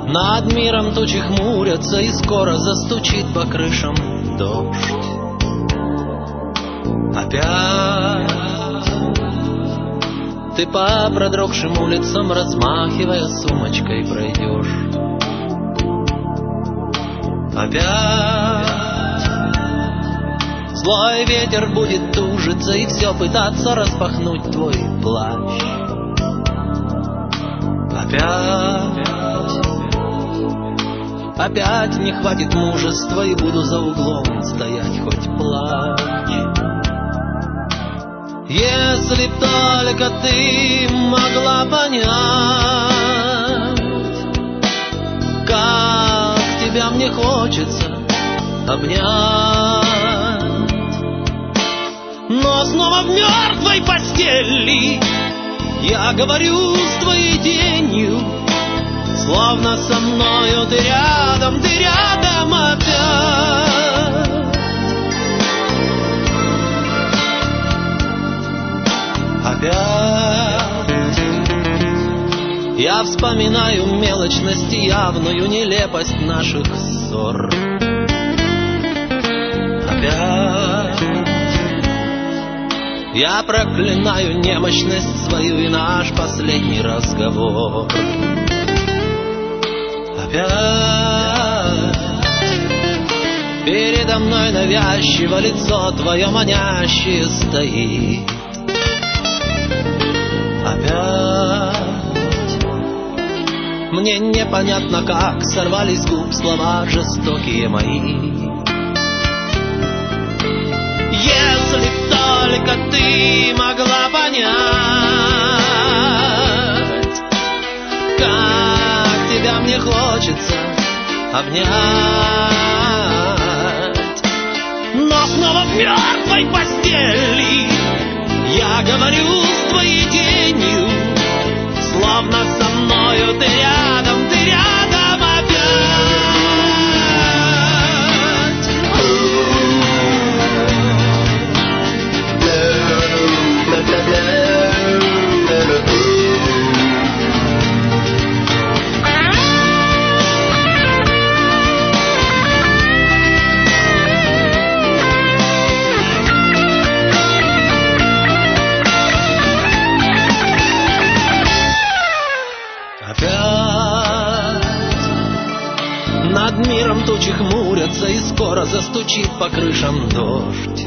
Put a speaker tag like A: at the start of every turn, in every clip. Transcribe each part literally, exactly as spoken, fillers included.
A: Над миром тучи хмурятся, и скоро застучит по крышам дождь. Опять ты по продрогшим улицам, размахивая сумочкой, пройдешь. Опять злой ветер будет тужиться и все пытаться распахнуть твой плащ. Опять Опять не хватит мужества, и буду за углом стоять, хоть плачь. Если б только ты могла понять, как тебя мне хочется обнять. Но снова в мертвой постели я говорю с твоей тенью, словно со мною ты рядом, ты рядом опять. Опять я вспоминаю мелочность и явную нелепость наших ссор. Опять я проклинаю немощность свою и наш последний разговор. Опять передо мной навязчиво лицо твое манящее стоит. Опять мне непонятно, как сорвались с губ слова жестокие мои. Если б только ты могла понять, как тебя мне хочется обнять. Но снова в мертвой постели я говорю с твоей тенью, словно со мною ты рядом, ты рядом опять. Над миром тучи хмурятся, и скоро застучит по крышам дождь.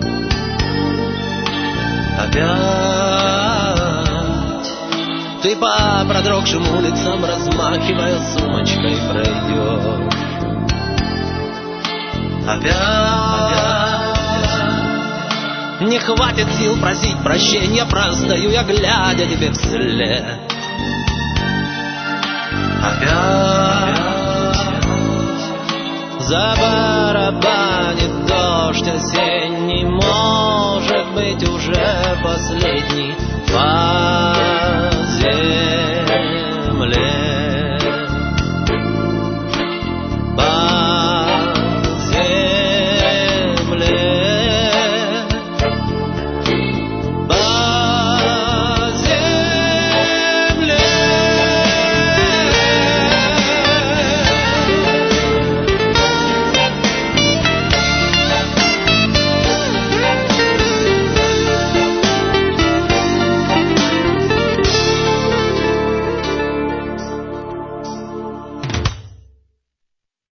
A: Опять ты по продрогшим улицам, размахивая сумочкой, пройдешь. Опять не хватит сил просить прощения, простою я, глядя тебе вслед. Опять забарабанит дождь осенний, может быть, уже последний.